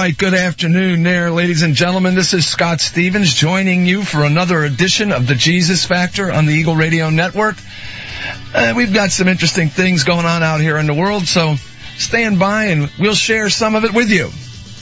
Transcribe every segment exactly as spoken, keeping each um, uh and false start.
right, good afternoon there, ladies and gentlemen. This is Scott Stevens joining you for another edition of the Jesus Factor on the Eagle Radio Network. Uh, we've got some interesting things going on out here in the world, so stand by and we'll share some of it with you.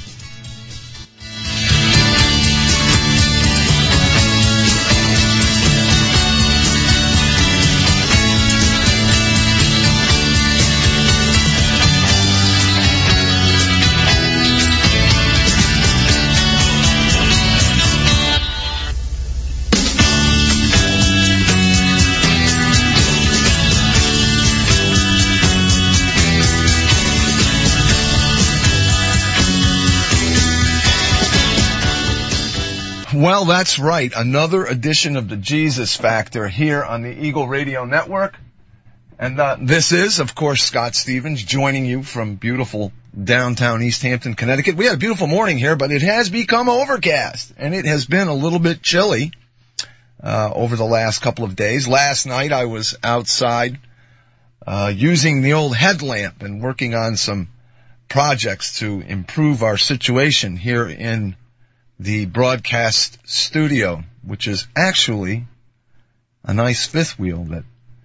Well, that's right. Another edition of the Jesus Factor here on the Eagle Radio Network. And uh, this is, of course, Scott Stevens joining you from beautiful downtown East Hampton, Connecticut. We had a beautiful morning here, but it has become overcast, and it has been a little bit chilly uh, over the last couple of days. Last night I was outside uh, using the old headlamp and working on some projects to improve our situation here in the broadcast studio, which is actually a nice fifth wheel that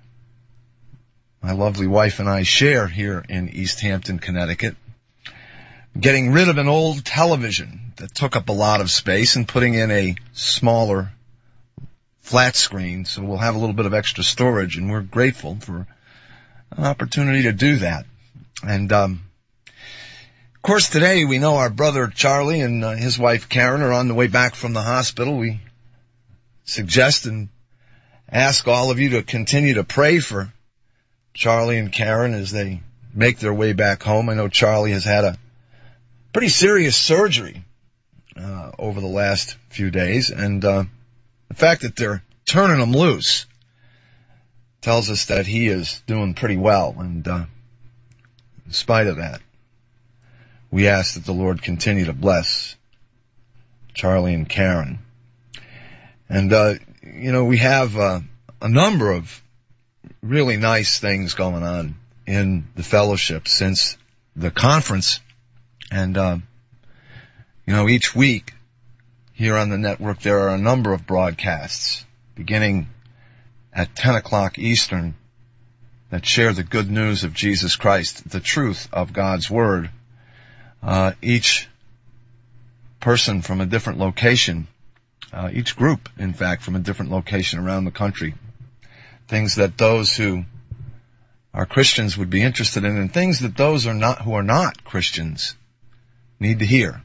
my lovely wife and I share here in East Hampton, Connecticut. Getting rid of an old television that took up a lot of space and putting in a smaller flat screen, so we'll have a little bit of extra storage, and we're grateful for an opportunity to do that. And um Of course, today we know our brother Charlie and uh, his wife Karen are on the way back from the hospital. We suggest and ask all of you to continue to pray for Charlie and Karen as they make their way back home. I know Charlie has had a pretty serious surgery uh, over the last few days, and uh, the fact that they're turning him loose tells us that he is doing pretty well. And uh, in spite of that, we ask that the Lord continue to bless Charlie and Karen. And, uh, you know, we have uh, a number of really nice things going on in the fellowship since the conference. And, uh, you know, each week here on the network there are a number of broadcasts beginning at ten o'clock Eastern that share the good news of Jesus Christ, the truth of God's Word. Uh, each person from a different location, uh, each group, in fact, from a different location around the country. Things that those who are Christians would be interested in, and things that those are not, who are not Christians need to hear.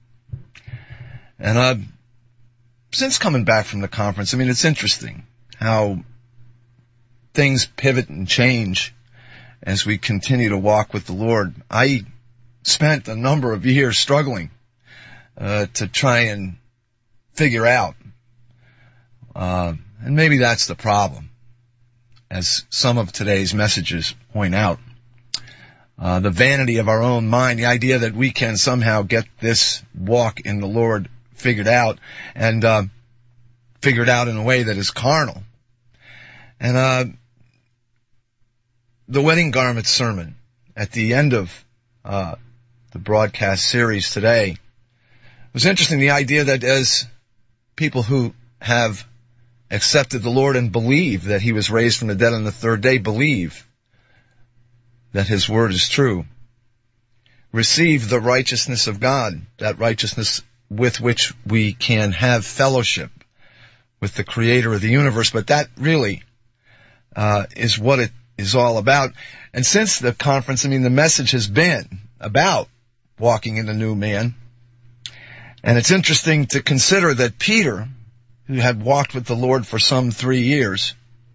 And, uh, since coming back from the conference, I mean, it's interesting how things pivot and change as we continue to walk with the Lord. I spent a number of years struggling uh, to try and figure out, uh, and maybe that's the problem, as some of today's messages point out, uh, the vanity of our own mind, the idea that we can somehow get this walk in the Lord figured out, and uh, figured out in a way that is carnal. And uh, the Wedding Garment sermon at the end of uh the broadcast series today. It was interesting, the idea that as people who have accepted the Lord and believe that He was raised from the dead on the third day, believe that His Word is true, receive the righteousness of God, that righteousness with which we can have fellowship with the Creator of the universe. But that really uh is what it is all about. And since the conference, I mean, the message has been about walking in the new man. And it's interesting to consider that Peter, who had walked with the Lord for some three years,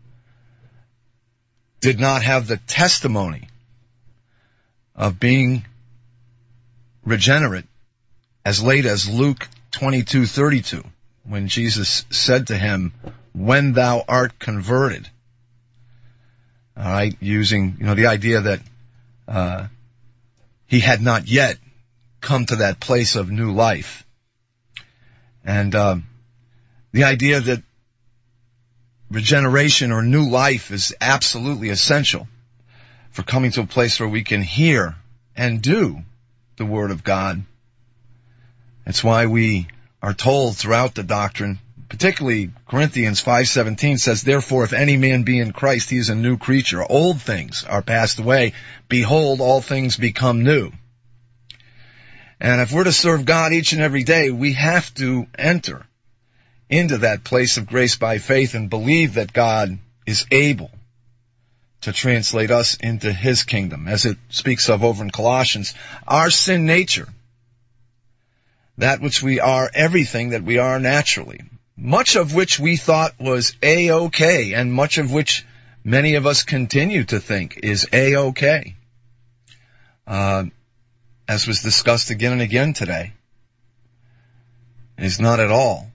did not have the testimony of being regenerate as late as Luke twenty-two thirty-two, when Jesus said to him, "When thou art converted." All right, using, you know, the idea that uh he had not yet come to that place of new life. And uh, the idea that regeneration or new life is absolutely essential for coming to a place where we can hear and do the Word of God. That's why we are told throughout the doctrine, particularly Corinthians five seventeen says, therefore, if any man be in Christ, he is a new creature. Old things are passed away. Behold, all things become new. And if we're to serve God each and every day, we have to enter into that place of grace by faith and believe that God is able to translate us into his kingdom, as it speaks of over in Colossians. Our sin nature, that which we are, everything that we are naturally, much of which we thought was A-okay, and much of which many of us continue to think is A-okay, uh, as was discussed again and again today, is not at all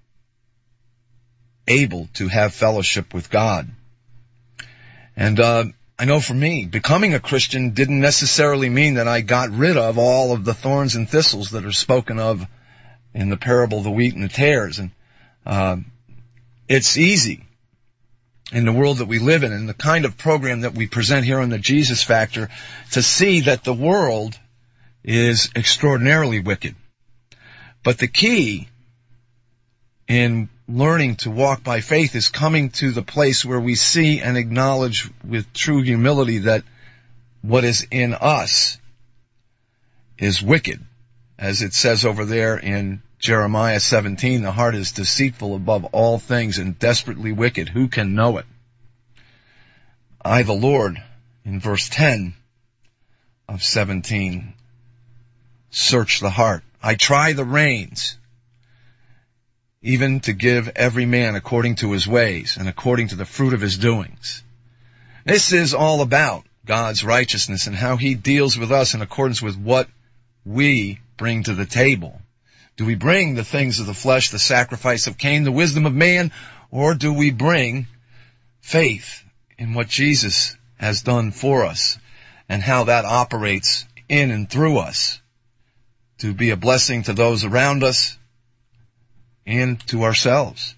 able to have fellowship with God. And uh, I know for me, becoming a Christian didn't necessarily mean that I got rid of all of the thorns and thistles that are spoken of in the parable of the wheat and the tares. And uh, it's easy in the world that we live in and the kind of program that we present here on the Jesus Factor to see that the world is extraordinarily wicked. But the key in learning to walk by faith is coming to the place where we see and acknowledge with true humility that what is in us is wicked. As it says over there in Jeremiah seventeen, the heart is deceitful above all things and desperately wicked. Who can know it? I, the Lord, in verse ten of seventeen, search the heart. I try the reins, even to give every man according to his ways and according to the fruit of his doings. This is all about God's righteousness and how he deals with us in accordance with what we bring to the table. Do we bring the things of the flesh, the sacrifice of Cain, the wisdom of man, or do we bring faith in what Jesus has done for us and how that operates in and through us to be a blessing to those around us and to ourselves?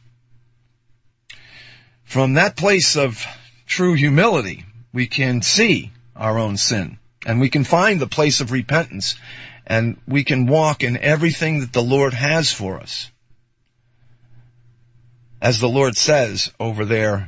From that place of true humility, we can see our own sin, and we can find the place of repentance, and we can walk in everything that the Lord has for us. As the Lord says over there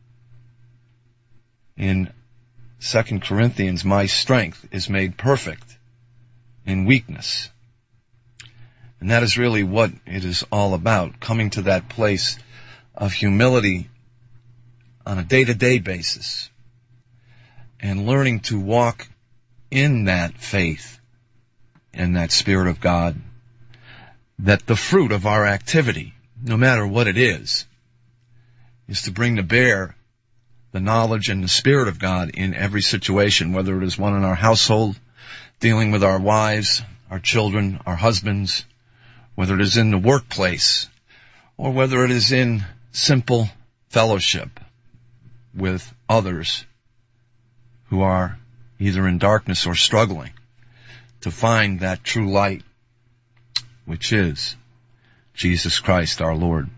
in Second Corinthians, my strength is made perfect in weakness. And that is really what it is all about, coming to that place of humility on a day-to-day basis and learning to walk in that faith and that Spirit of God, that the fruit of our activity, no matter what it is, is to bring to bear the knowledge and the Spirit of God in every situation, whether it is one in our household, dealing with our wives, our children, our husbands, whether it is in the workplace, or whether it is in simple fellowship with others who are either in darkness or struggling to find that true light, which is Jesus Christ our Lord.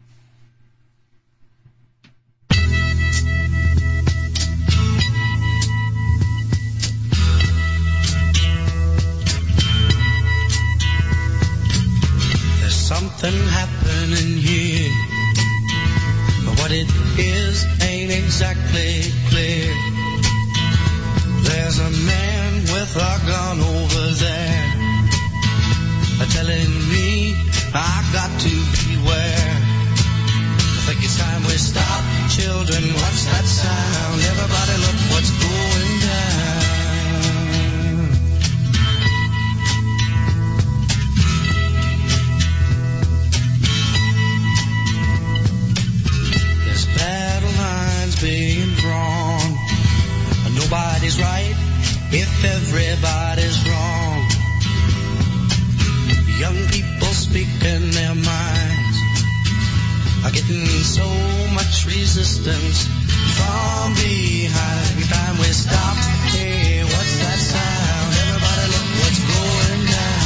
Something happening here, but what it is ain't exactly clear. There's a man with a gun over there, telling me I got to beware. I think it's time we stop, children. What's that sound? Everybody look what's going down. Being drawn, nobody's right if everybody's wrong. Young people speaking their minds are getting so much resistance from behind. Every time we stop, hey, what's that sound? Everybody look what's going down.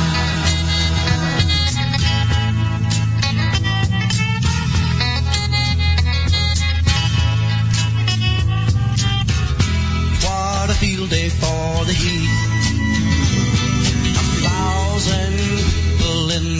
Field day for the heat. A thousand people in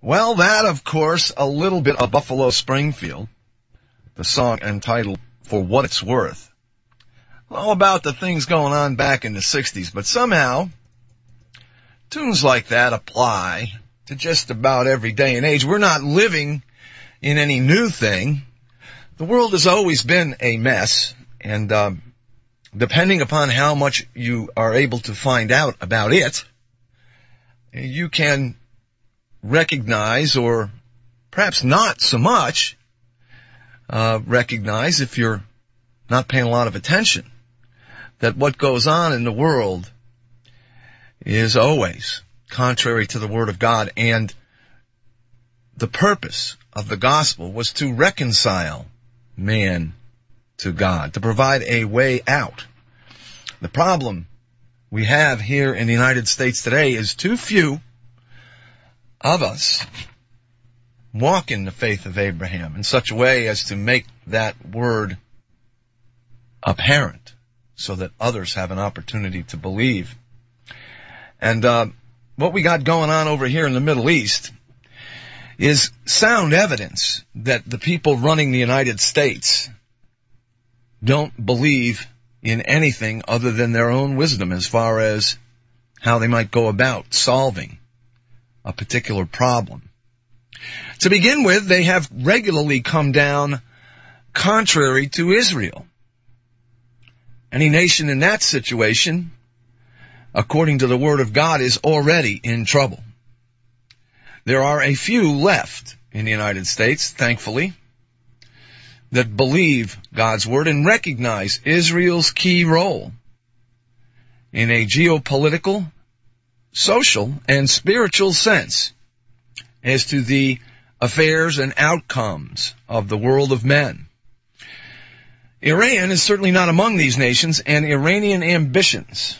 Well, that, of course, a little bit of Buffalo Springfield, the song entitled For What It's Worth. All about the things going on back in the sixties, but somehow tunes like that apply to just about every day and age. We're not living in any new thing. The world has always been a mess, and um, depending upon how much you are able to find out about it, you can recognize, or perhaps not so much, uh, recognize if you're not paying a lot of attention, that what goes on in the world is always contrary to the Word of God, and the purpose of the gospel was to reconcile man to God, to provide a way out. The problem we have here in the United States today is too few of us walk in the faith of Abraham in such a way as to make that word apparent so that others have an opportunity to believe. And uh, what we got going on over here in the Middle East is sound evidence that the people running the United States don't believe in anything other than their own wisdom as far as how they might go about solving a particular problem. To begin with, they have regularly come down contrary to Israel. Any nation in that situation, according to the Word of God, is already in trouble. There are a few left in the United States, thankfully, that believe God's Word and recognize Israel's key role in a geopolitical, social, and spiritual sense as to the affairs and outcomes of the world of men. Iran is certainly not among these nations, and Iranian ambitions,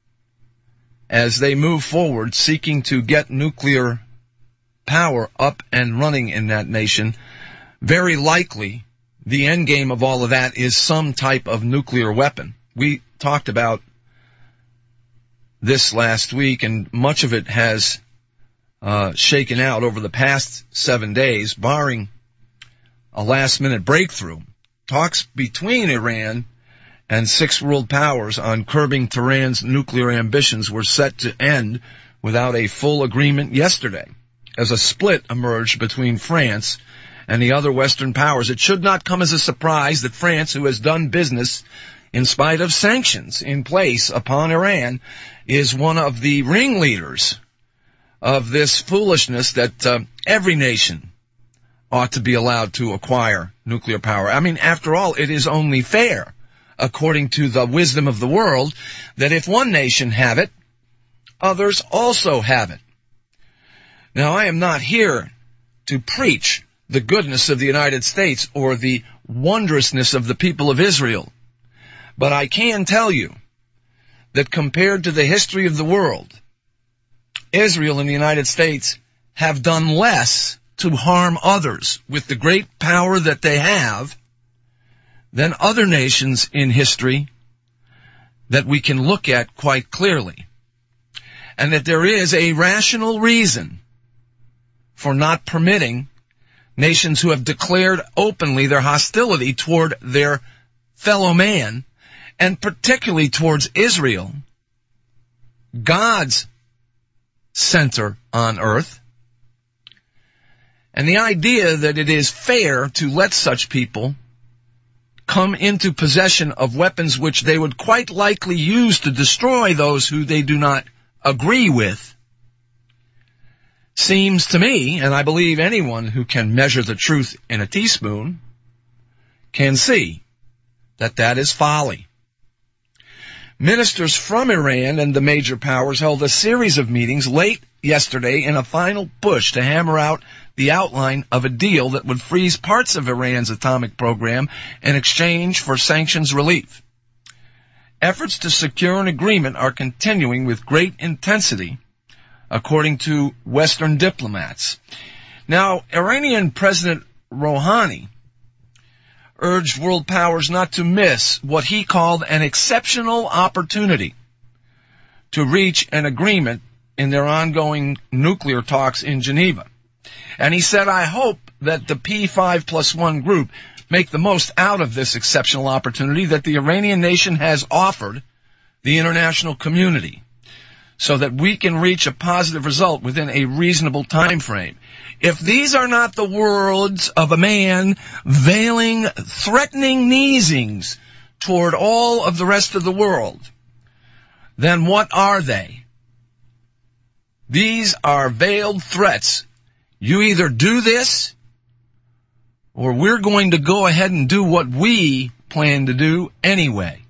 as they move forward seeking to get nuclear power up and running in that nation, very likely the end game of all of that is some type of nuclear weapon. We talked about this last week, and much of it has uh, shaken out over the past seven days, barring a last-minute breakthrough. Talks between Iran and six world powers on curbing Tehran's nuclear ambitions were set to end without a full agreement yesterday, as a split emerged between France and the other Western powers. It should not come as a surprise that France, who has done business in spite of sanctions in place upon Iran, is one of the ringleaders of this foolishness that uh, every nation ought to be allowed to acquire nuclear power. I mean, after all, it is only fair, according to the wisdom of the world, that if one nation have it, others also have it. Now, I am not here to preach the goodness of the United States or the wondrousness of the people of Israel, but I can tell you that compared to the history of the world, Israel and the United States have done less to harm others with the great power that they have than other nations in history that we can look at quite clearly. And that there is a rational reason for not permitting nations who have declared openly their hostility toward their fellow man, and particularly towards Israel, God's center on earth, and the idea that it is fair to let such people come into possession of weapons which they would quite likely use to destroy those who they do not agree with, seems to me, and I believe anyone who can measure the truth in a teaspoon can see, that that is folly. Ministers from Iran and the major powers held a series of meetings late yesterday in a final push to hammer out the outline of a deal that would freeze parts of Iran's atomic program in exchange for sanctions relief. Efforts to secure an agreement are continuing with great intensity, according to Western diplomats. Now, Iranian President Rouhani urged world powers not to miss what he called an exceptional opportunity to reach an agreement in their ongoing nuclear talks in Geneva. And he said, I hope that the P five plus one group make the most out of this exceptional opportunity that the Iranian nation has offered the international community so that we can reach a positive result within a reasonable time frame. If these are not the words of a man veiling threatening sneezings toward all of the rest of the world, then what are they? These are veiled threats. You either do this, or we're going to go ahead and do what we plan to do anyway.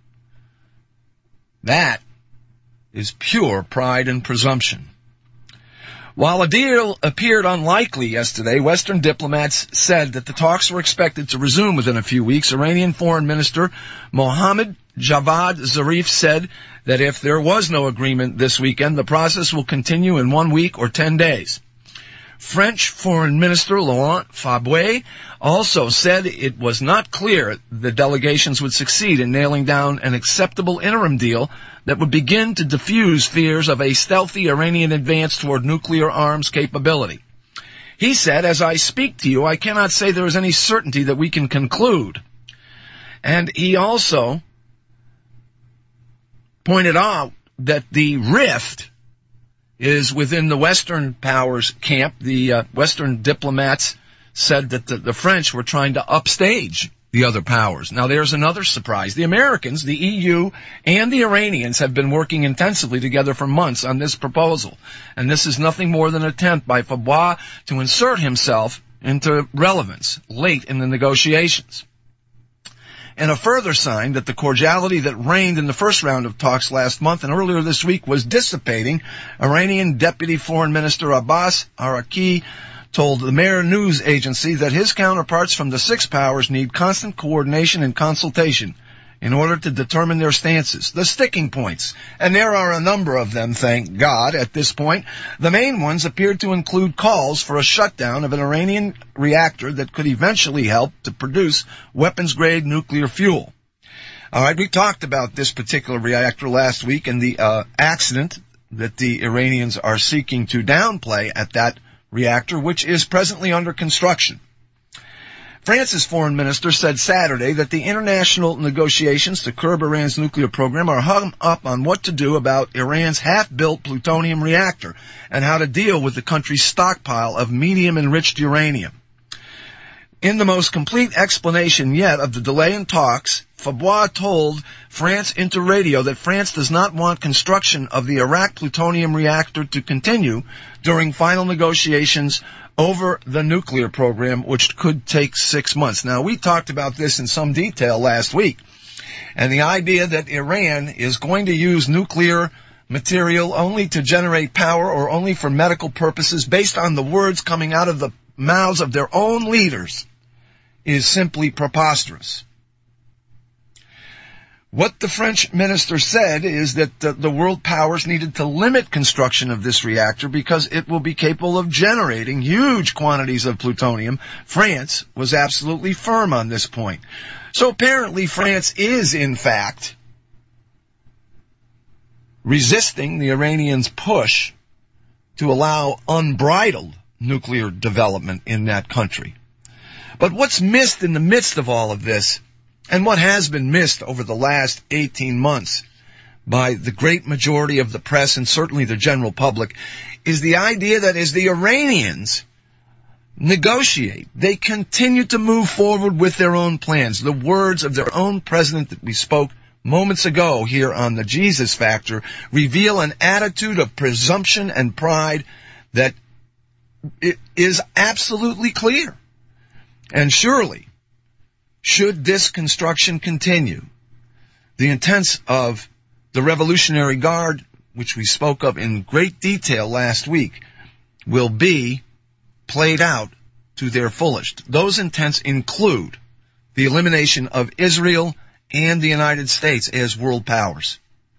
That is pure pride and presumption. While a deal appeared unlikely yesterday, Western diplomats said that the talks were expected to resume within a few weeks. Iranian Foreign Minister Mohammad Javad Zarif said that if there was no agreement this weekend, the process will continue in one week or ten days. French Foreign Minister Laurent Fabius also said it was not clear the delegations would succeed in nailing down an acceptable interim deal that would begin to diffuse fears of a stealthy Iranian advance toward nuclear arms capability. He said, as I speak to you, I cannot say there is any certainty that we can conclude. And he also pointed out that the rift is within the Western powers camp. The uh, Western diplomats said that the, the French were trying to upstage the other powers. Now there's another surprise. The Americans, the E U, and the Iranians have been working intensively together for months on this proposal. And this is nothing more than an attempt by Fabius to insert himself into relevance late in the negotiations. And a further sign that the cordiality that reigned in the first round of talks last month and earlier this week was dissipating, Iranian Deputy Foreign Minister Abbas Araqi told the Mehr news agency that his counterparts from the six powers need constant coordination and consultation in order to determine their stances, the sticking points. And there are a number of them, thank God, at this point. The main ones appeared to include calls for a shutdown of an Iranian reactor that could eventually help to produce weapons-grade nuclear fuel. All right, we talked about this particular reactor last week and the uh, accident that the Iranians are seeking to downplay at that reactor, which is presently under construction. France's foreign minister said Saturday that the international negotiations to curb Iran's nuclear program are hung up on what to do about Iran's half-built plutonium reactor and how to deal with the country's stockpile of medium-enriched uranium. In the most complete explanation yet of the delay in talks, Fabius told France Interradio that France does not want construction of the Iraq plutonium reactor to continue during final negotiations over the nuclear program, which could take six months. Now, we talked about this in some detail last week, and the idea that Iran is going to use nuclear material only to generate power or only for medical purposes based on the words coming out of the mouths of their own leaders is simply preposterous. What the French minister said is that the, the world powers needed to limit construction of this reactor because it will be capable of generating huge quantities of plutonium. France was absolutely firm on this point. So apparently France is, in fact, resisting the Iranians' push to allow unbridled nuclear development in that country. But what's missed in the midst of all of this, and what has been missed over the last eighteen months by the great majority of the press and certainly the general public, is the idea that as the Iranians negotiate, they continue to move forward with their own plans. The words of their own president that we spoke moments ago here on the Jesus Factor reveal an attitude of presumption and pride that it is absolutely clear. And surely, should this construction continue, the intents of the Revolutionary Guard, which we spoke of in great detail last week, will be played out to their fullest. Those intents include the elimination of Israel and the United States as world powers.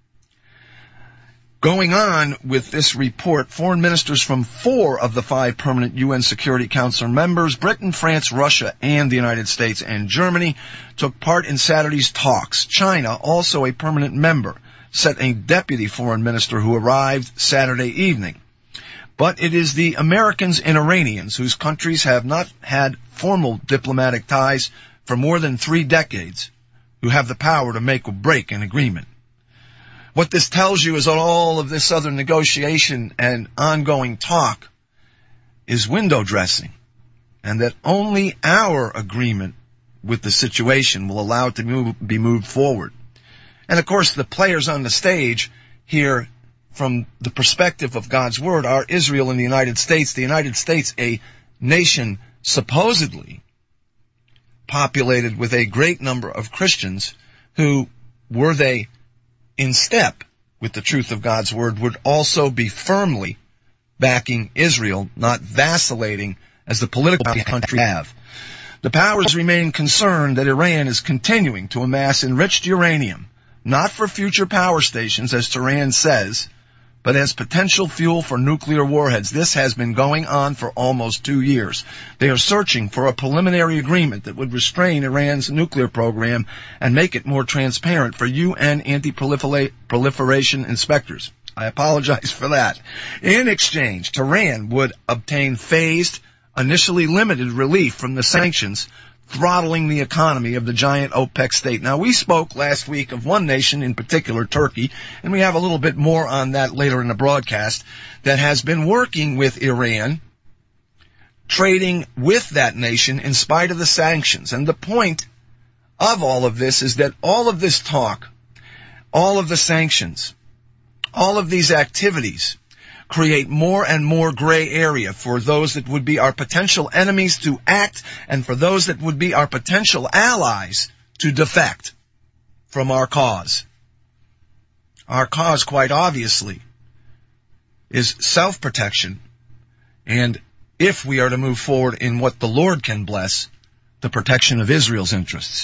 Going on with this report, foreign ministers from four of the five permanent U N Security Council members, Britain, France, Russia, and the United States and Germany, took part in Saturday's talks. China, also a permanent member, sent a deputy foreign minister who arrived Saturday evening. but it is the Americans and Iranians, whose countries have not had formal diplomatic ties for more than three decades, who have the power to make or break an agreement. What this tells you is that all of this other negotiation and ongoing talk is window dressing, and that only our agreement with the situation will allow it to move, be moved forward. And of course, the players on the stage here, from the perspective of God's Word, are Israel and the United States. The United States, a nation supposedly populated with a great number of Christians who, were they in step with the truth of God's Word, would also be firmly backing Israel, not vacillating as the political country have. The powers remain concerned that Iran is continuing to amass enriched uranium, not for future power stations, as Tehran says, but as potential fuel for nuclear warheads. This has been going on for almost two years. They are searching for a preliminary agreement that would restrain Iran's nuclear program and make it more transparent for U N anti-proliferation inspectors. I apologize for that. In exchange, Tehran would obtain phased, initially limited relief from the sanctions throttling the economy of the giant OPEC state. Now, we spoke last week of one nation in particular, Turkey, and we have a little bit more on that later in the broadcast, that has been working with Iran, trading with that nation in spite of the sanctions. And the point of all of this is that all of this talk, all of the sanctions, all of these activities create more and more gray area for those that would be our potential enemies to act, and for those that would be our potential allies to defect from our cause. Our cause, quite obviously, is self-protection, and if we are to move forward in what the Lord can bless, the protection of Israel's interests.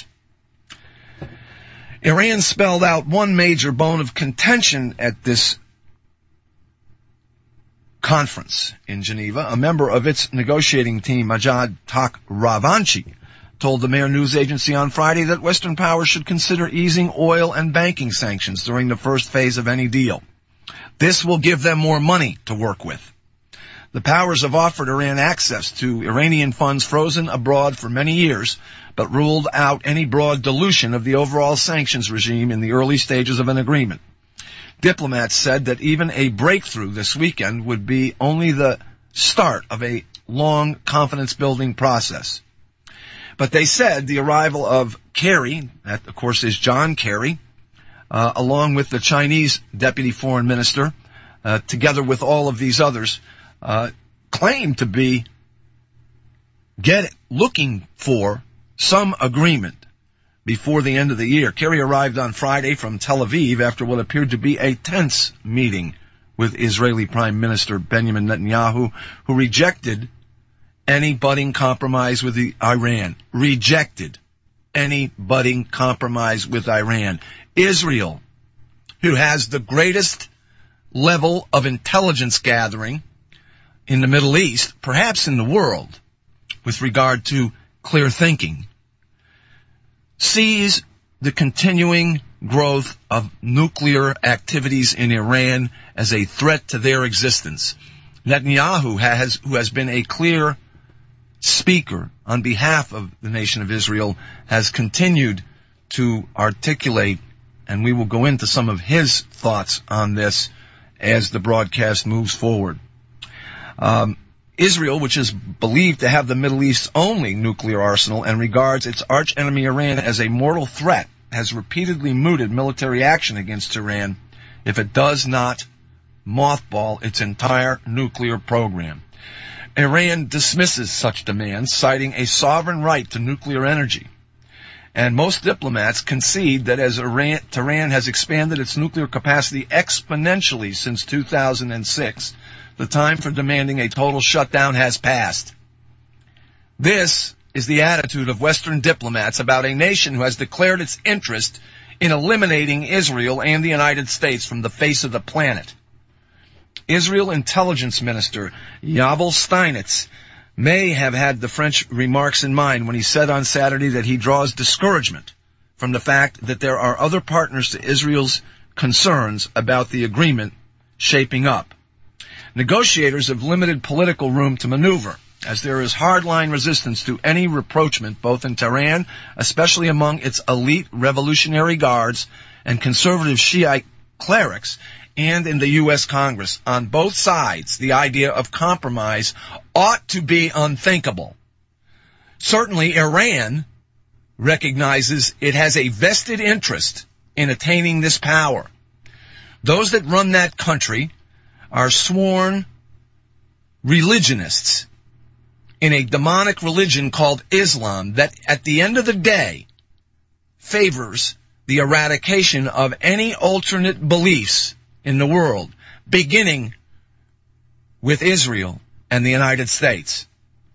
Iran spelled out one major bone of contention at this conference in Geneva. A member of its negotiating team, Majid Takhravanchi, told the Mehr news agency on Friday that Western powers should consider easing oil and banking sanctions during the first phase of any deal. This will give them more money to work with. The powers have offered Iran access to Iranian funds frozen abroad for many years, but ruled out any broad dilution of the overall sanctions regime in the early stages of an agreement. Diplomats said that even a breakthrough this weekend would be only the start of a long confidence-building process. But they said the arrival of Kerry, that of course is John Kerry, uh, along with the Chinese deputy foreign minister, uh, together with all of these others, uh, claimed to be get looking for some agreement before the end of the year. Kerry arrived on Friday from Tel Aviv after what appeared to be a tense meeting with Israeli Prime Minister Benjamin Netanyahu, who rejected any budding compromise with the Iran. Rejected any budding compromise with Iran. Israel, who has the greatest level of intelligence gathering in the Middle East, perhaps in the world, with regard to clear thinking, sees the continuing growth of nuclear activities in Iran as a threat to their existence. Netanyahu has, who has been a clear speaker on behalf of the nation of Israel, has continued to articulate, and we will go into some of his thoughts on this as the broadcast moves forward. Um, Israel, which is believed to have the Middle East's only nuclear arsenal and regards its archenemy Iran as a mortal threat, has repeatedly mooted military action against Iran if it does not mothball its entire nuclear program. Iran dismisses such demands, citing a sovereign right to nuclear energy. And most diplomats concede that as Iran, Tehran has expanded its nuclear capacity exponentially since two thousand six, the time for demanding a total shutdown has passed. This is the attitude of Western diplomats about a nation who has declared its interest in eliminating Israel and the United States from the face of the planet. Israel Intelligence Minister Yavel Steinitz may have had the French remarks in mind when he said on Saturday that he draws discouragement from the fact that there are other partners to Israel's concerns about the agreement shaping up. negotiators have limited political room to maneuver, as there is hardline resistance to any rapprochement, both in Tehran, especially among its elite Revolutionary Guards and conservative Shiite clerics, and in the U S Congress. On both sides, the idea of compromise ought to be unthinkable. Certainly, Iran recognizes it has a vested interest in attaining this power. Those that run that country are sworn religionists in a demonic religion called Islam that at the end of the day favors the eradication of any alternate beliefs in the world, beginning with Israel and the United States.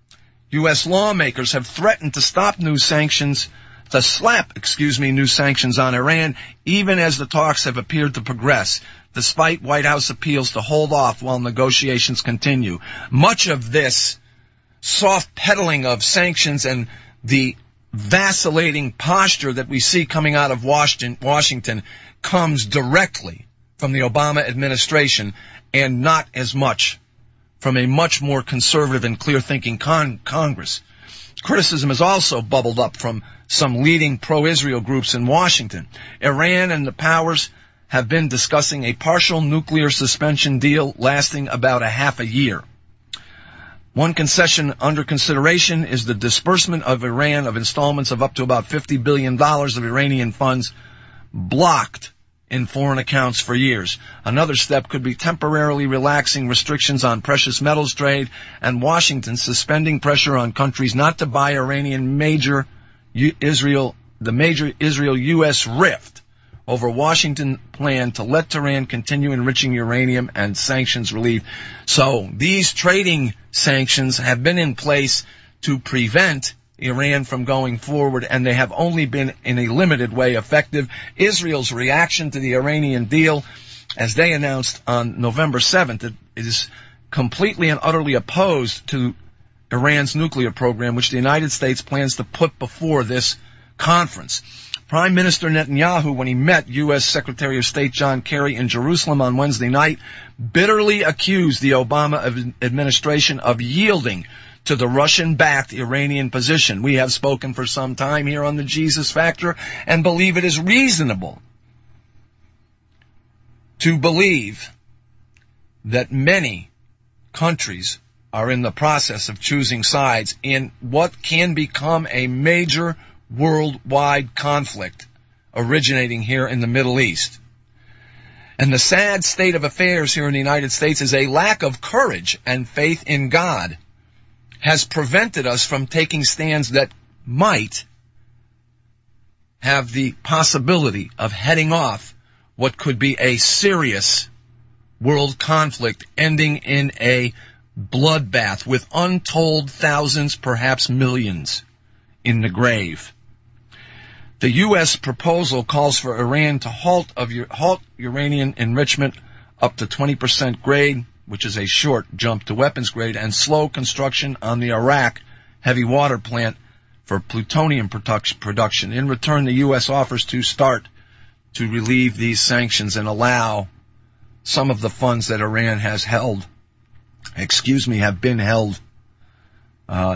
U S lawmakers have threatened to stop new sanctions, to slap, excuse me, new sanctions on Iran, even as the talks have appeared to progress, despite White House appeals to hold off while negotiations continue. Much of this soft peddling of sanctions and the vacillating posture that we see coming out of Washington comes directly from the Obama administration and not as much from a much more conservative and clear-thinking con- Congress. Criticism has also bubbled up from some leading pro-Israel groups in Washington. Iran and the powers have been discussing a partial nuclear suspension deal lasting about a half a year. One concession under consideration is the disbursement of Iran of installments of up to about fifty billion dollars of Iranian funds blocked in foreign accounts for years. Another step could be temporarily relaxing restrictions on precious metals trade and Washington suspending pressure on countries not to buy Iranian major Israel, the major Israel-U S rift over Washington plan to let Tehran continue enriching uranium and sanctions relief. So these trading sanctions have been in place to prevent Iran from going forward, and they have only been in a limited way effective. Israel's reaction to the Iranian deal, as they announced on November seventh, it is completely and utterly opposed to Iran's nuclear program, which the United States plans to put before this conference. Prime Minister Netanyahu, when he met U S Secretary of State John Kerry in Jerusalem on Wednesday night, bitterly accused the Obama administration of yielding to the Russian-backed Iranian position. We have spoken for some time here on the Jesus Factor and believe it is reasonable to believe that many countries are in the process of choosing sides in what can become a major worldwide conflict originating here in the Middle East. And the sad state of affairs here in the United States is a lack of courage and faith in God has prevented us from taking stands that might have the possibility of heading off what could be a serious world conflict ending in a bloodbath with untold thousands, perhaps millions, in the grave. The U S proposal calls for Iran to halt of halt uranium enrichment up to twenty percent grade, which is a short jump to weapons grade, and slow construction on the Iraq heavy water plant for plutonium production. In return, the U S offers to start to relieve these sanctions and allow some of the funds that Iran has held, excuse me, have been held uh,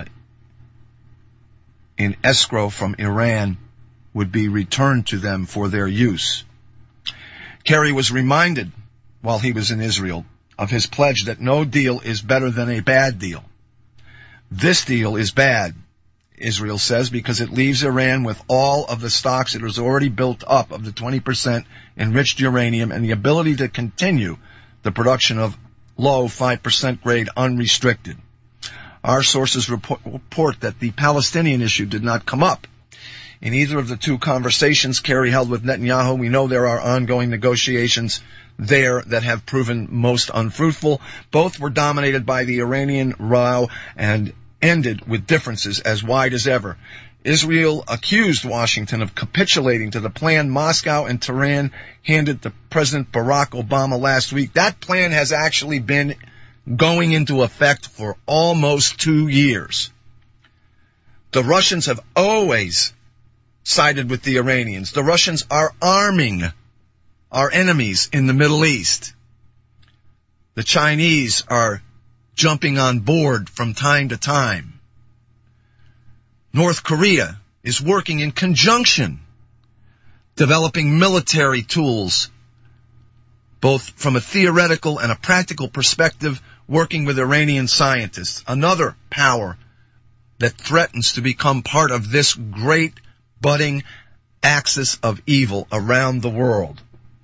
in escrow from Iran would be returned to them for their use. Kerry was reminded while he was in Israel of his pledge that no deal is better than a bad deal. This deal is bad, Israel says, because it leaves Iran with all of the stocks it has already built up of the twenty percent enriched uranium and the ability to continue the production of low five percent grade unrestricted. Our sources report, report that the Palestinian issue did not come up in either of the two conversations Kerry held with Netanyahu. We know there are ongoing negotiations there that have proven most unfruitful. Both were dominated by the Iranian row and ended with differences as wide as ever. Israel accused Washington of capitulating to the plan Moscow and Tehran handed to President Barack Obama last week. That plan has actually been going into effect for almost two years. The Russians have always sided with the Iranians. The Russians are arming our enemies in the Middle East. The Chinese are jumping on board from time to time. North Korea is working in conjunction, developing military tools, both from a theoretical and a practical perspective, working with Iranian scientists. Another power that threatens to become part of this great budding axis of evil around the world.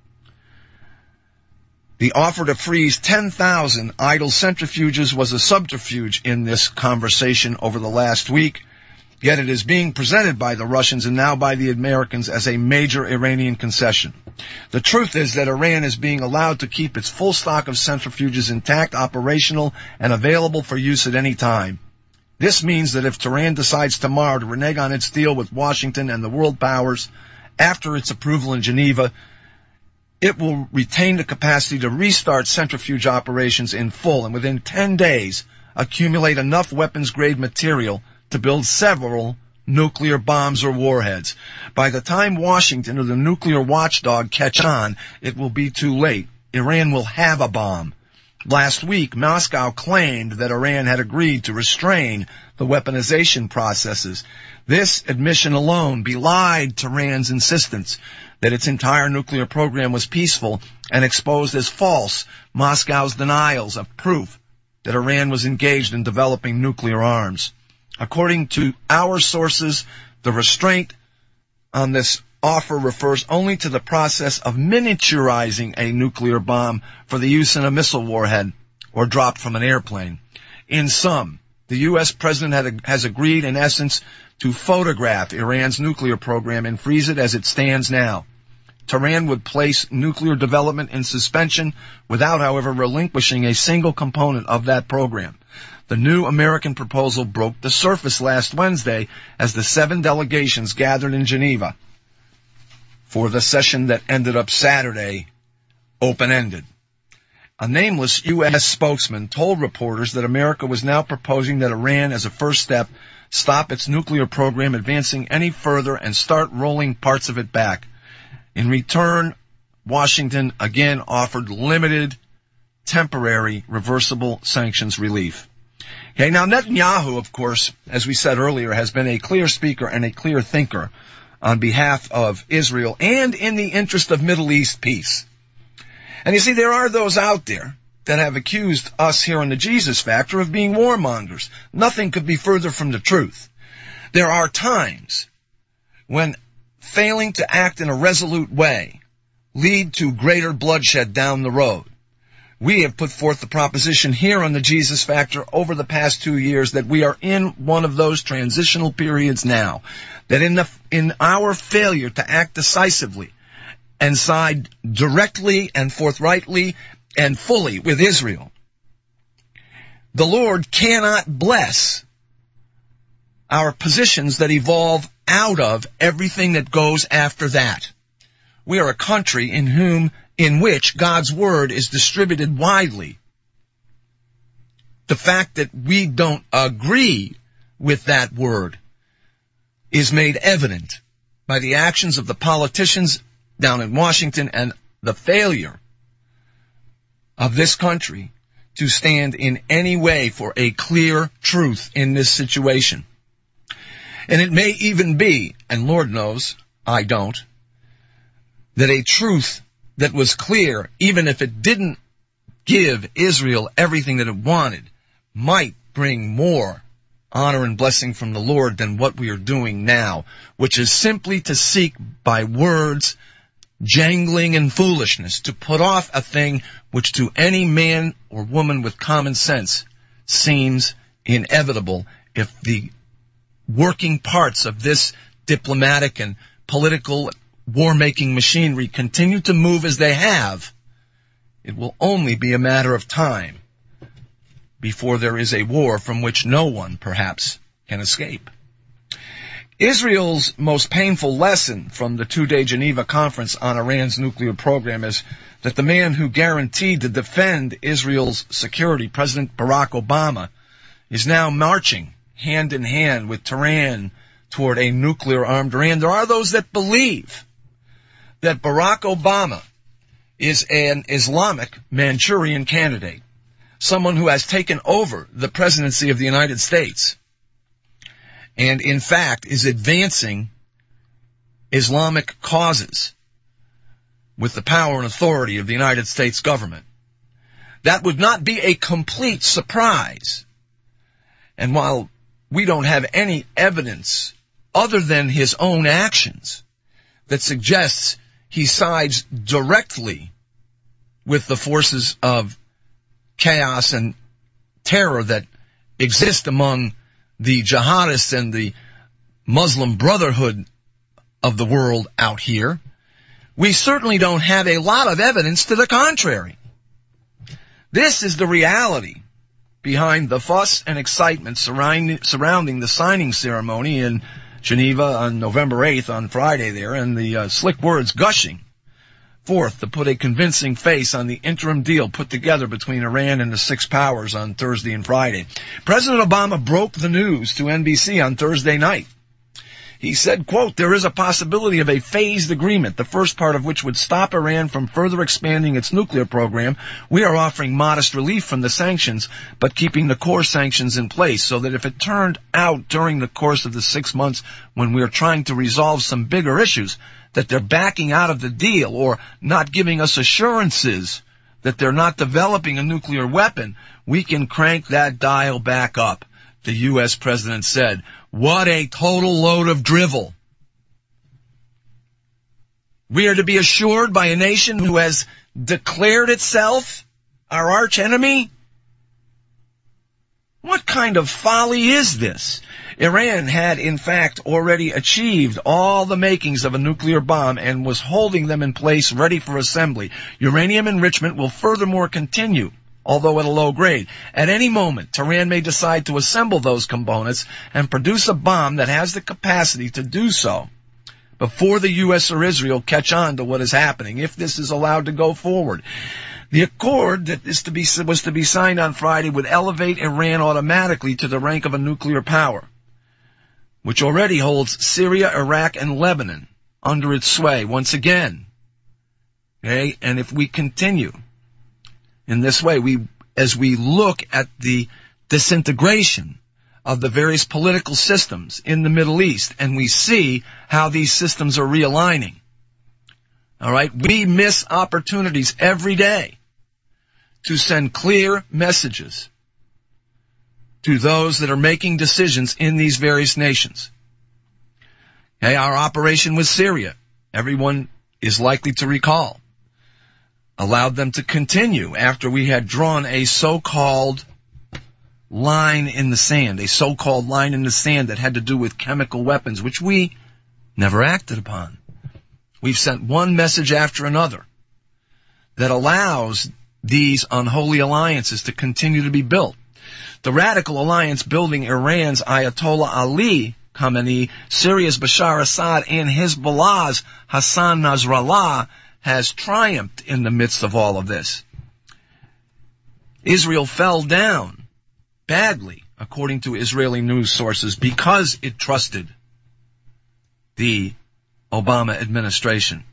The offer to freeze ten thousand idle centrifuges was a subterfuge in this conversation over the last week, yet it is being presented by the Russians and now by the Americans as a major Iranian concession. The truth is that Iran is being allowed to keep its full stock of centrifuges intact, operational, and available for use at any time. This means that if Tehran decides tomorrow to renege on its deal with Washington and the world powers after its approval in Geneva, it will retain the capacity to restart centrifuge operations in full and within ten days accumulate enough weapons-grade material to build several nuclear bombs or warheads. By the time Washington or the nuclear watchdog catch on, it will be too late. Iran will have a bomb. Last week, Moscow claimed that Iran had agreed to restrain the weaponization processes. This admission alone belied Tehran's insistence that its entire nuclear program was peaceful and exposed as false Moscow's denials of proof that Iran was engaged in developing nuclear arms. According to our sources, the restraint on this offer refers only to the process of miniaturizing a nuclear bomb for the use in a missile warhead or dropped from an airplane. In sum, the U S president had, has agreed, in essence, to photograph Iran's nuclear program and freeze it as it stands now. Tehran would place nuclear development in suspension without, however, relinquishing a single component of that program. The new American proposal broke the surface last Wednesday as the seven delegations gathered in Geneva for the session that ended up Saturday open-ended. A nameless U S spokesman told reporters that America was now proposing that Iran, as a first step, stop its nuclear program advancing any further and start rolling parts of it back. In return, Washington again offered limited, temporary, reversible sanctions relief. Okay, now Netanyahu, of course, as we said earlier, has been a clear speaker and a clear thinker on behalf of Israel and in the interest of Middle East peace. And you see, there are those out there that have accused us here on the Jesus Factor of being warmongers. Nothing could be further from the truth. There are times when failing to act in a resolute way lead to greater bloodshed down the road. We have put forth the proposition here on the Jesus Factor over the past two years that we are in one of those transitional periods now, that in the in our failure to act decisively and side directly and forthrightly and fully with Israel, the Lord cannot bless our positions that evolve out of everything that goes after that. We are a country in whom, in which God's word is distributed widely. The fact that we don't agree with that word is made evident by the actions of the politicians down in Washington and the failure of this country to stand in any way for a clear truth in this situation. And it may even be, and Lord knows, I don't, that a truth that was clear, even if it didn't give Israel everything that it wanted, might bring more honor and blessing from the Lord than what we are doing now, which is simply to seek by words, jangling and foolishness, to put off a thing which to any man or woman with common sense seems inevitable if the working parts of this diplomatic and political war-making machinery continue to move as they have. It will only be a matter of time before there is a war from which no one, perhaps, can escape. Israel's most painful lesson from the two-day Geneva conference on Iran's nuclear program is that the man who guaranteed to defend Israel's security, President Barack Obama, is now marching hand in hand with Tehran toward a nuclear-armed Iran. There are those that believe that Barack Obama is an Islamic Manchurian candidate. someone who has taken over the presidency of the United States and, in fact, is advancing Islamic causes with the power and authority of the United States government. That would not be a complete surprise. And while we don't have any evidence other than his own actions that suggests he sides directly with the forces of chaos and terror that exist among the jihadists and the Muslim Brotherhood of the world out here, we certainly don't have a lot of evidence to the contrary. This is the reality behind the fuss and excitement surrounding the signing ceremony in Geneva on November eighth, on Friday there, and the uh, slick words gushing forth to put a convincing face on the interim deal put together between Iran and the six powers on Thursday and Friday. President Obama broke the news to N B C on Thursday night. He said, quote, "There is a possibility of a phased agreement, the first part of which would stop Iran from further expanding its nuclear program. We are offering modest relief from the sanctions, but keeping the core sanctions in place so that if it turned out during the course of the six months when we are trying to resolve some bigger issues that they're backing out of the deal or not giving us assurances that they're not developing a nuclear weapon, we can crank that dial back up," the U S president said. What a total load of drivel. We are to be assured by a nation who has declared itself our arch enemy? What kind of folly is this? Iran had, in fact, already achieved all the makings of a nuclear bomb and was holding them in place ready for assembly. Uranium enrichment will furthermore continue, although at a low grade. At any moment, Tehran may decide to assemble those components and produce a bomb that has the capacity to do so before the U S or Israel catch on to what is happening, if this is allowed to go forward. The accord that is to be, was to be signed on Friday would elevate Iran automatically to the rank of a nuclear power, which already holds Syria, Iraq, and Lebanon under its sway once again. Okay? And if we continue in this way, we, as we look at the disintegration of the various political systems in the Middle East, and we see how these systems are realigning, all right, we miss opportunities every day to send clear messages to those that are making decisions in these various nations. Okay, our operation with Syria, everyone is likely to recall, allowed them to continue after we had drawn a so-called line in the sand, a so-called line in the sand that had to do with chemical weapons, which we never acted upon. We've sent one message after another that allows these unholy alliances to continue to be built. The radical alliance building Iran's Ayatollah Ali Khamenei, Syria's Bashar Assad, and Hezbollah's Hassan Nasrallah has triumphed in the midst of all of this. Israel fell down badly, according to Israeli news sources, because it trusted the Obama administration.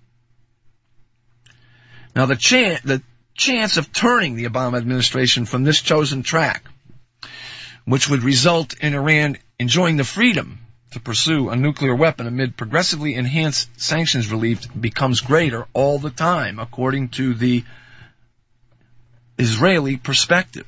Now, the, chan- the chance of turning the Obama administration from this chosen track, which would result in Iran enjoying the freedom to pursue a nuclear weapon amid progressively enhanced sanctions relief, becomes greater all the time, according to the Israeli perspective.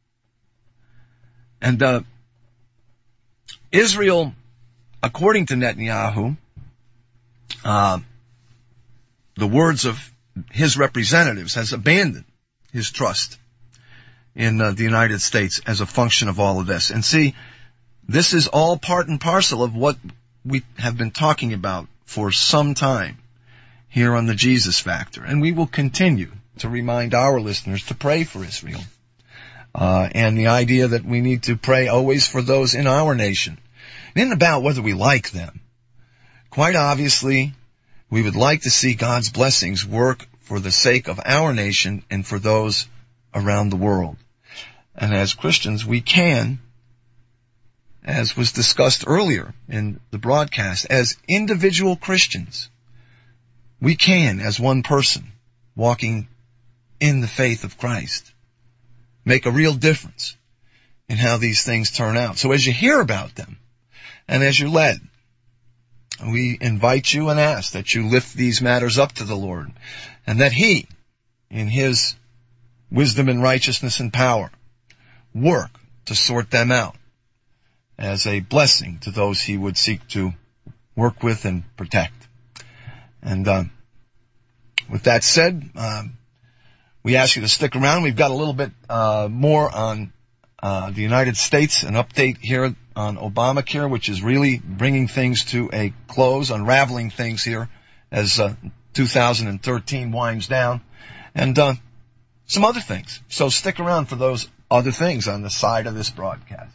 And uh, Israel, according to Netanyahu, uh, the words of his representatives, has abandoned his trust in uh, the United States as a function of all of this. And see, this is all part and parcel of what we have been talking about for some time here on the Jesus Factor. And we will continue to remind our listeners to pray for Israel. Uh, and the idea that we need to pray always for those in our nation. It isn't about whether we like them. Quite obviously, we would like to see God's blessings work for the sake of our nation and for those around the world. And as Christians, we can, as was discussed earlier in the broadcast, as individual Christians, we can, as one person, walking in the faith of Christ, make a real difference in how these things turn out. So as you hear about them, and as you're led, we invite you and ask that you lift these matters up to the Lord, and that He, in His wisdom and righteousness and power, work to sort them out as a blessing to those He would seek to work with and protect. And uh, with that said, um, we ask you to stick around. We've got a little bit uh, more on uh, the United States, an update here on Obamacare, which is really bringing things to a close, unraveling things here as uh, two thousand thirteen winds down, and uh, some other things. So stick around for those other things on the side of this broadcast.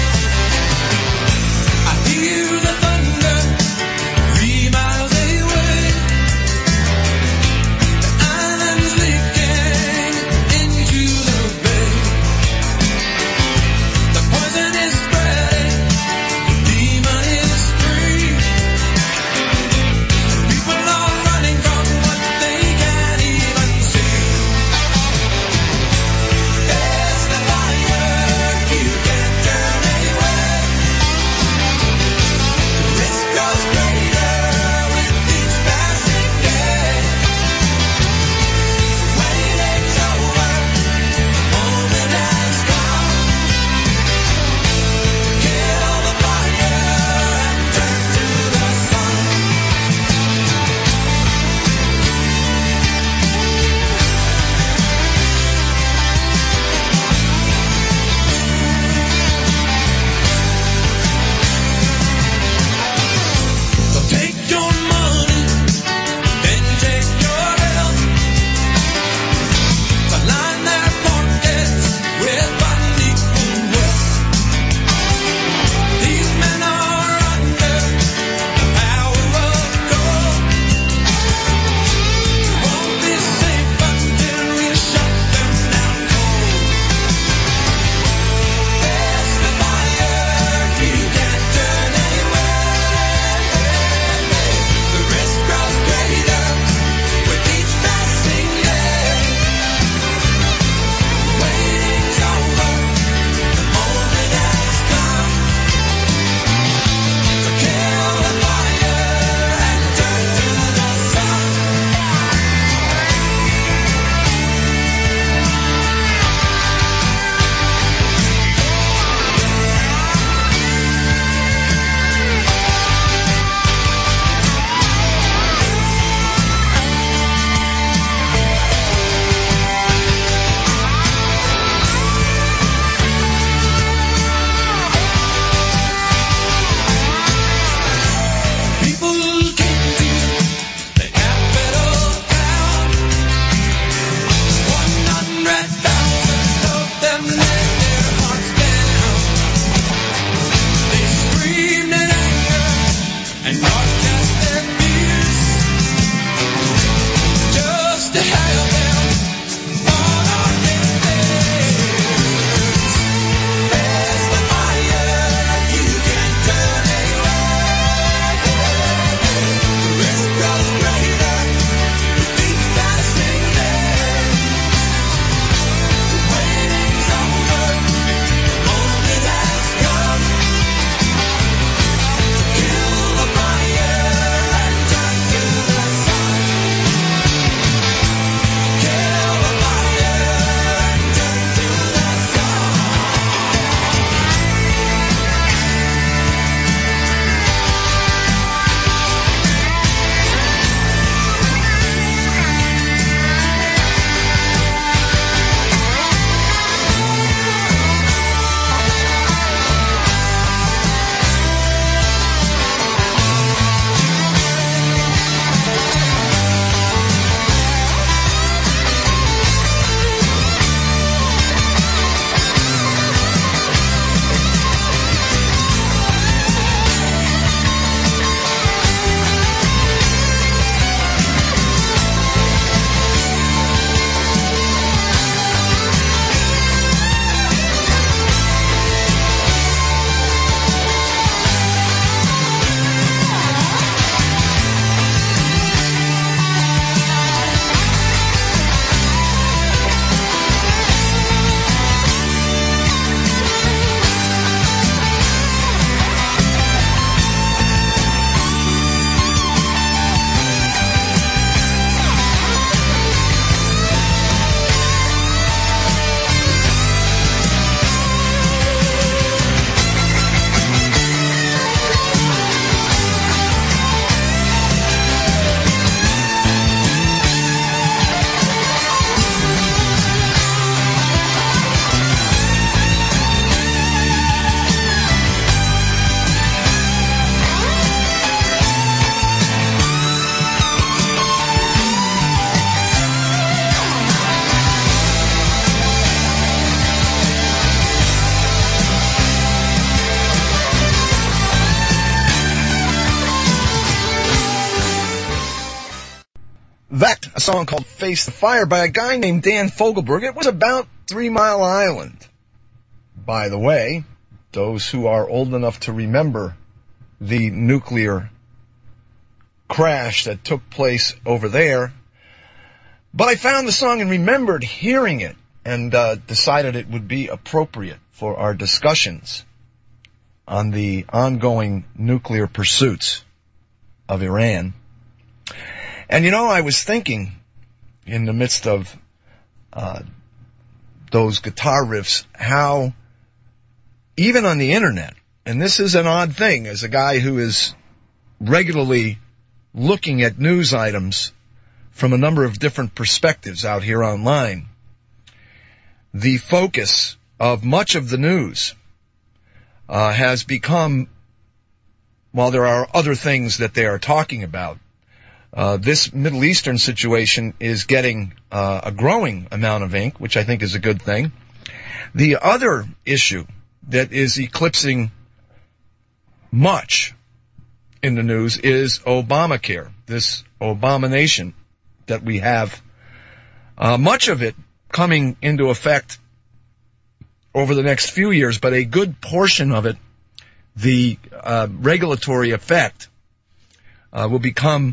I hear the thunder three miles away. That, a song called Face the Fire by a guy named Dan Fogelberg. It was about Three Mile Island. By the way, those who are old enough to remember the nuclear crash that took place over there. But I found the song and remembered hearing it and uh, decided it would be appropriate for our discussions on the ongoing nuclear pursuits of Iran. And you know, I was thinking in the midst of uh, those guitar riffs how even on the internet, and this is an odd thing as a guy who is regularly looking at news items from a number of different perspectives out here online, the focus of much of the news uh, has become, while there are other things that they are talking about, uh, this Middle Eastern situation is getting uh, a growing amount of ink, which I think is a good thing. The other issue that is eclipsing much in the news is Obamacare, this abomination that we have, uh, much of it coming into effect over the next few years, but a good portion of it, the uh, regulatory effect, uh, will become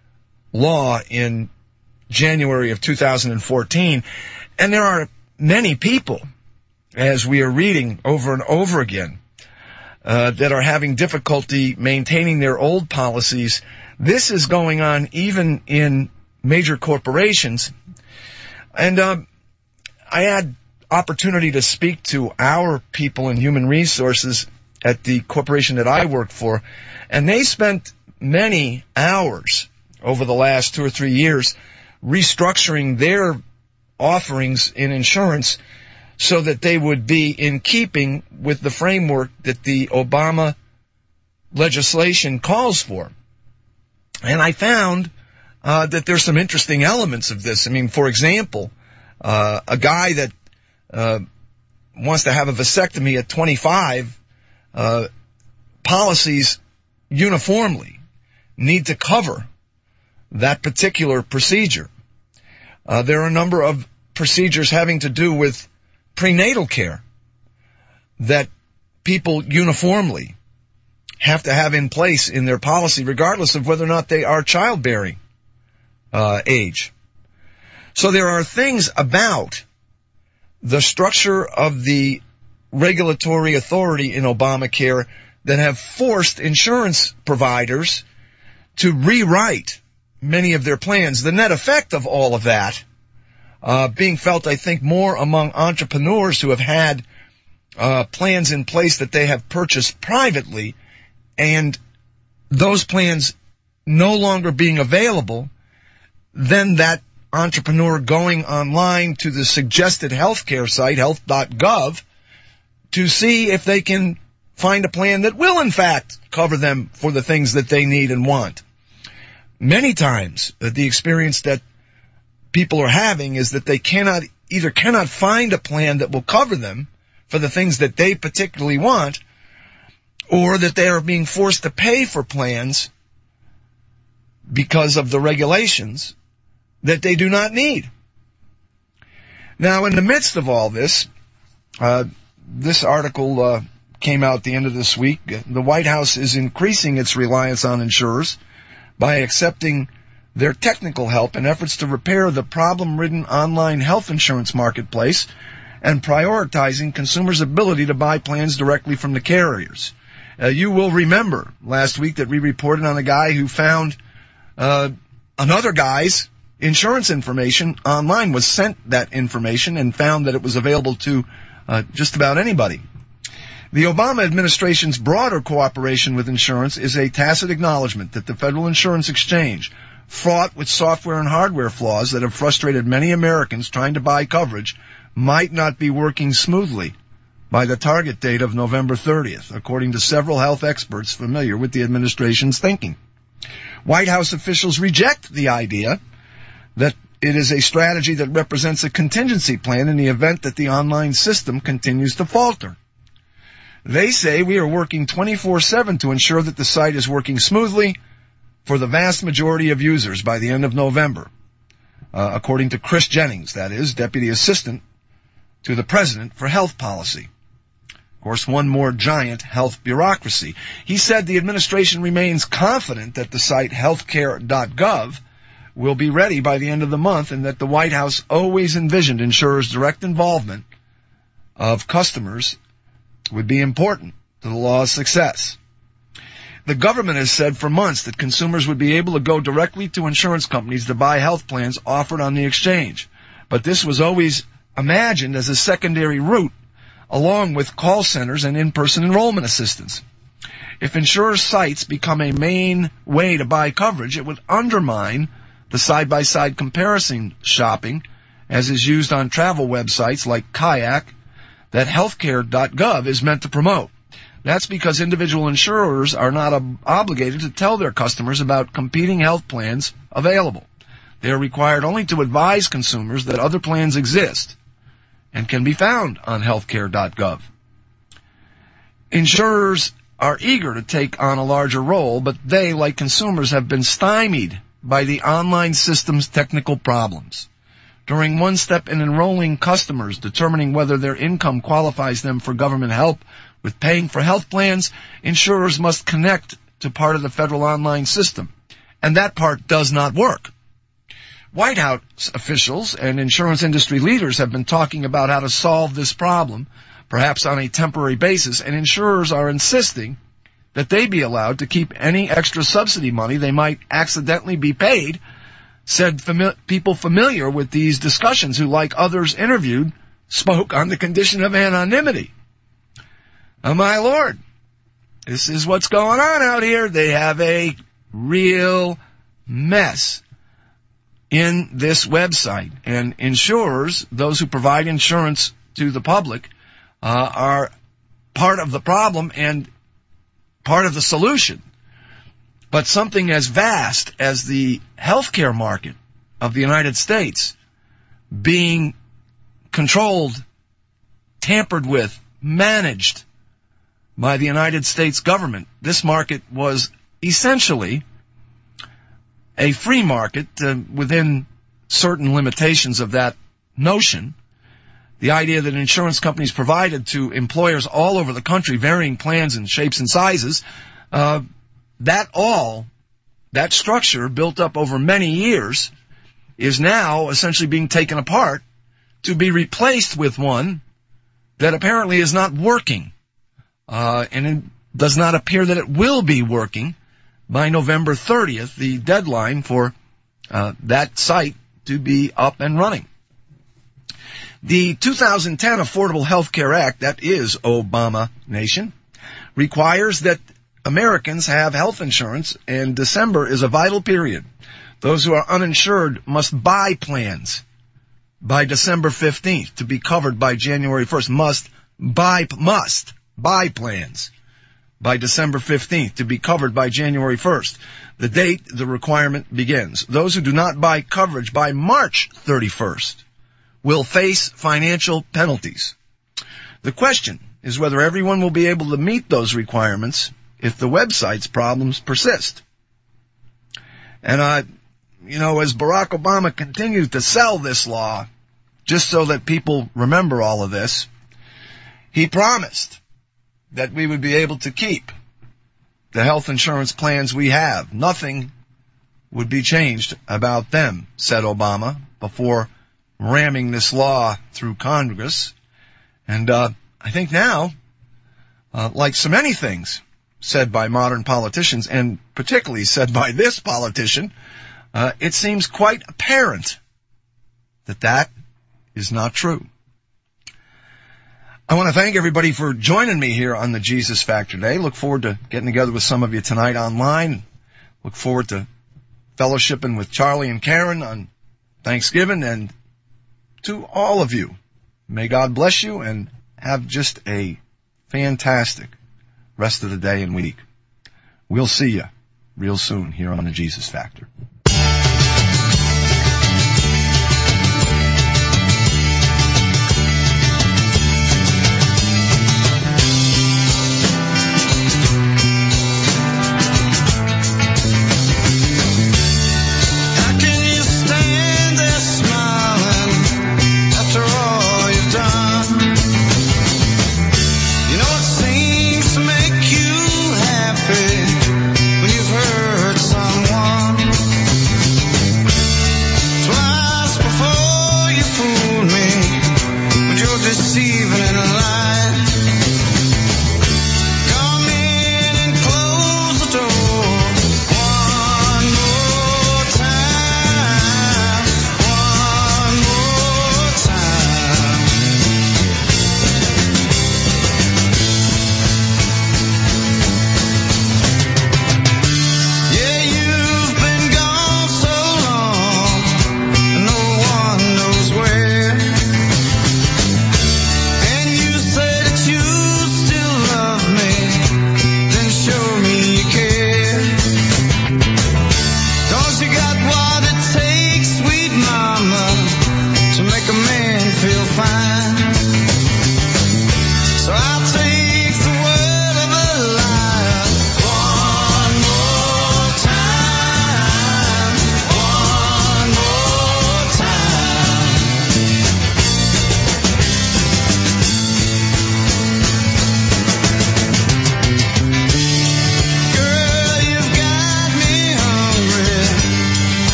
law in January of two thousand fourteen. And there are many people, as we are reading over and over again, uh, that are having difficulty maintaining their old policies. This is going on even in major corporations. And uh, I had opportunity to speak to our people in human resources at the corporation that I work for, and they spent many hours over the last two or three years restructuring their offerings in insurance so that they would be in keeping with the framework that the Obama legislation calls for. And I found uh, that there's some interesting elements of this. I mean, for example, uh, a guy that uh, wants to have a vasectomy at twenty-five, uh, policies uniformly need to cover that particular procedure. Uh, there are a number of procedures having to do with prenatal care that people uniformly have to have in place in their policy, regardless of whether or not they are childbearing uh, age. So there are things about the structure of the regulatory authority in Obamacare that have forced insurance providers to rewrite many of their plans. The net effect of all of that uh, being felt, I think, more among entrepreneurs who have had uh, plans in place that they have purchased privately, and those plans no longer being available, then that entrepreneur going online to the suggested healthcare site, health dot gov, to see if they can find a plan that will, in fact, cover them for the things that they need and want. Many times, uh, the experience that people are having is that they cannot, either cannot find a plan that will cover them for the things that they particularly want, or that they are being forced to pay for plans because of the regulations that they do not need. Now, in the midst of all this, uh, this article uh, came out at the end of this week. The White House is increasing its reliance on insurers by accepting their technical help in efforts to repair the problem-ridden online health insurance marketplace and prioritizing consumers' ability to buy plans directly from the carriers. Uh, you will remember last week that we reported on a guy who found uh, another guy's insurance information online, was sent that information and found that it was available to uh, just about anybody. The Obama administration's broader cooperation with insurance is a tacit acknowledgement that the Federal Insurance Exchange, fraught with software and hardware flaws that have frustrated many Americans trying to buy coverage, might not be working smoothly by the target date of November thirtieth, according to several health experts familiar with the administration's thinking. White House officials reject the idea that it is a strategy that represents a contingency plan in the event that the online system continues to falter. They say we are working twenty-four seven to ensure that the site is working smoothly for the vast majority of users by the end of November. uh, according to Chris Jennings, that is, Deputy Assistant to the President for Health Policy. Of course, one more giant health bureaucracy. He said the administration remains confident that the site healthcare dot gov will be ready by the end of the month, and that the White House always envisioned insurers' direct involvement of customers would be important to the law's success. The government has said for months that consumers would be able to go directly to insurance companies to buy health plans offered on the exchange, but this was always imagined as a secondary route along with call centers and in-person enrollment assistance. If insurers' sites become a main way to buy coverage, it would undermine the side-by-side comparison shopping, as is used on travel websites like Kayak, that healthcare dot gov is meant to promote. That's because individual insurers are not ob- obligated to tell their customers about competing health plans available. They are required only to advise consumers that other plans exist and can be found on healthcare dot gov. Insurers are eager to take on a larger role, but they, like consumers, have been stymied by the online system's technical problems. During one step in enrolling customers, determining whether their income qualifies them for government help with paying for health plans, insurers must connect to part of the federal online system, and that part does not work. White House officials and insurance industry leaders have been talking about how to solve this problem, perhaps on a temporary basis, and insurers are insisting that they be allowed to keep any extra subsidy money they might accidentally be paid, said fami- people familiar with these discussions who, like others interviewed, spoke on the condition of anonymity. Oh, my Lord, this is what's going on out here. They have a real mess in this website. And insurers, those who provide insurance to the public, uh, are part of the problem and part of the solution. But something as vast as the healthcare market of the United States being controlled, tampered with, managed by the United States government, this market was essentially a free market uh, within certain limitations of that notion. The idea that insurance companies provided to employers all over the country varying plans and shapes and sizes, uh, that all, that structure built up over many years is now essentially being taken apart to be replaced with one that apparently is not working. Uh, and it does not appear that it will be working by November thirtieth, the deadline for uh, that site to be up and running. The two thousand ten Affordable Health Care Act, that is Obama Nation, requires that Americans have health insurance, and December is a vital period. Those who are uninsured must buy plans by December fifteenth to be covered by January first. Must buy, must buy plans by December fifteenth to be covered by January first. The date the requirement begins. Those who do not buy coverage by March thirty-first will face financial penalties. The question is whether everyone will be able to meet those requirements if the website's problems persist. And, uh, you know, as Barack Obama continued to sell this law, just so that people remember all of this, he promised that we would be able to keep the health insurance plans we have. Nothing would be changed about them, said Obama, before ramming this law through Congress. And uh, I think now, uh, like so many things said by modern politicians, and particularly said by this politician, uh, it seems quite apparent that that is not true. I want to thank everybody for joining me here on the Jesus Factor Day. Look forward to getting together with some of you tonight online. Look forward to fellowshipping with Charlie and Karen on Thanksgiving. And to all of you, may God bless you and have just a fantastic rest of the day and week. We'll see you real soon here on the Jesus Factor.